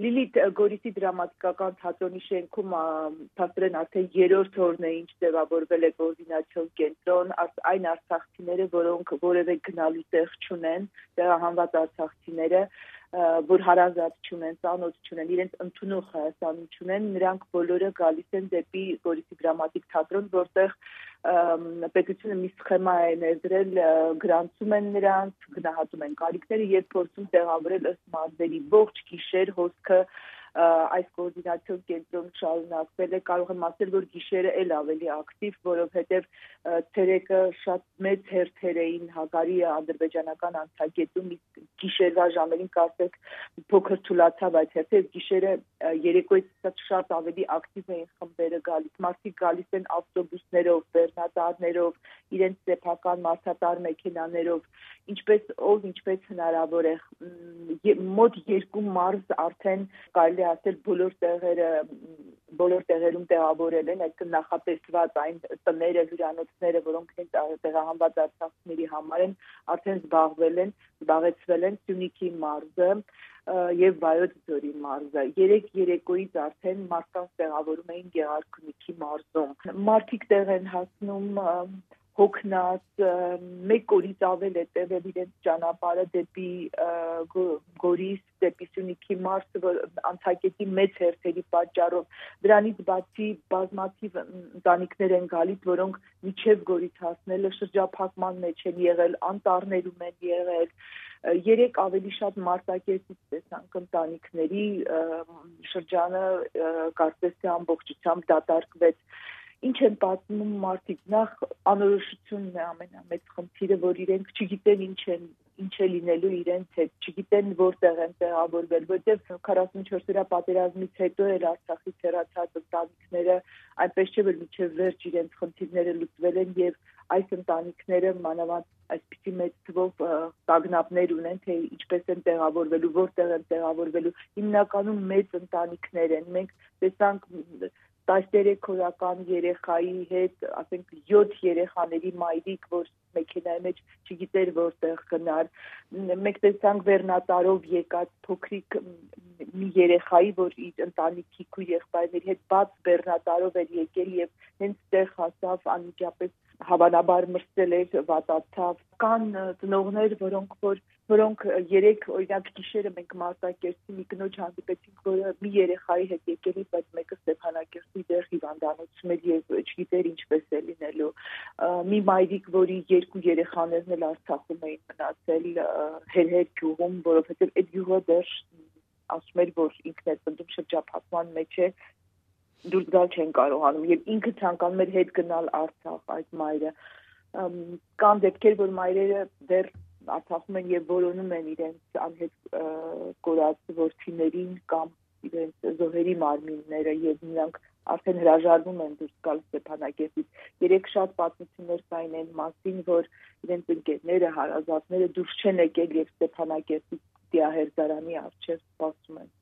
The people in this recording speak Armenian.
Լիլիթ Գորիսի դրամատիկական թատրոնի շենքում փաստորեն արդեն երրորդ օրն է ինչ ձևավորվել է կոորդինացիոն կենտրոն, այն արցախցիները, որոնք որևէ գնալու տեղ չունեն, տեղահանված արցախցիները, որ հարազատ չունեն, ծանոթ չունեն, իրենց ընդունող Հայաստանում չունեն, նրանք բոլորը գալիս են դեպի Գորիսի դրամատիկ թատրոն, որտեղ պետությունը մի սխեմա է ներդրել, գրանցում են նրանց, գնահատում են կարիքները եւ փորձում տեղավորել ըստ մարզերի ողջ գիշեր հոսքը այս կոորդինացիոն կենտրոնում շարունակվել է, կարող եմ ասել, որ գիշերը էլ ավելի ակտիվ, որովհետև ցերեկը շատ մեծ հերթեր էին Հակարի ադրբեջանական անցագետում, իսկ գիշերվա ժամերին կարծեք փոքր թուլացավ այդ հերթը, գիշերը երեկոյից շատ ավելի ակտիվ էին խմբերը գալիս, մարդիկ գալիս են ավտոբուսներով, բեռնատարներով, իրենց սեփական մարդատար մեքենաներով, ինչպես հնարավոր է, մոտ 2 մարզ արդեն կարելի ասել բոլոր տեղերում տեղավորել են, այդ նախատեսված այն տները, հյուրանոցները, որոնք տեղահանված արցախցիների համար են, արդեն զբաղեցվել են Սյունիքի մարզը եւ Վայոց ձորի մարզը։ 3 երեկոյից արդեն մարդկանց տեղավորում էին Գեղարքունիքի մարզում։ Մարդիկ տեղ են հասնում հոգնած, 1 օրից ավել է տևել իրենց ճանապարհը դեպի Գորիս, դեպի Սյունիքի մարզ, անցակետի մեծ հերթերի պատճառով։ Դրանից բացի բազմաթիվ ընտանիքներ են գալիս, որոնք մինչև Գորիս հասնելը շրջափակման մեջ են եղել, անտառներում են եղել։ 3 ավելի շատ մարտակերտից տեսանք ընտանիքների շրջանը կարծես թե ամբողջությամբ դատարկվեց։ Ինչ են պատմում մարդիկ, նախ անորոշությունն է ամենամեծ խնդիրը, որ իրենք չգիտեն ինչ է լինելու իրենց հետ, չգիտեն որտեղ են տեղավորվել, որտեղ 44 օրյա պատերազմից հետո էր Արցախից հեռացած ընտանիքները, այնպես չէ որ մինչև վերջ իրենց խնդիրները լուծվել են եւ այս ընտանիքները մանավանդ այսպիսի մեծ թվով տագնապներ ունեն, թե ինչպես են տեղավորվելու, որտեղ են տեղավորվելու, հիմնականում մեծ ընտանիքներ են, մենք տեսանք 13 օրական երեխայի հետ, ասենք 7 երեխաների մայրիկ, որ մեքենայի մեջ չգիտեր որտեղ գնար։ Մենք տեսանք վերնատարով եկած փոքրիկ մի երեխայի, որ իր ընտանիքի քույր եղբայրների հետ բաց վերնատարով էր եկել եւ հենց տեղ հասավ անմիջապես հավանաբար մրցել էր, վատացավ։ Կան ծնողներ, որոնք 3 օրինակ գիշերը մենք Մարտակերտի մի կնոջ հանդիպեցինք, որը մի երեխայի հետ եկել է, բայց մեկը Ստեփանակերտի դեր հիվանդանոցում էր եւ չգիտեր ինչպես է լինելու։ Մի մայրիկ, որի 2 երեխաներն էլ Արցախում էին մնացել հերհեր գյուղում, որովհետեւ այդ գյուղը դեռ ասում էր, որ ինքն է ծնվում շրջափակման մեջ է, դուրս գալ չեն կարողանում եւ ինքը ցանկանում էր հետ գնալ Արցախ այդ մայրը։ Կան դեպքեր, որ մայրերը դեռ Արցախում են եւ որոնում են իրենց անհետ կորած որդիներին կամ իրենց զոհերի մարմինները եւ նրանք արդեն հրաժարվում են դուրս գալ Ստեփանակերտից։ 3 շատ պատմություններ կային այն մասին, որ իրենց ընկերները, հարազատները դուրս չեն եկել եւ Ստեփանակերտի դիահերձարանի առջեւ սպասում են։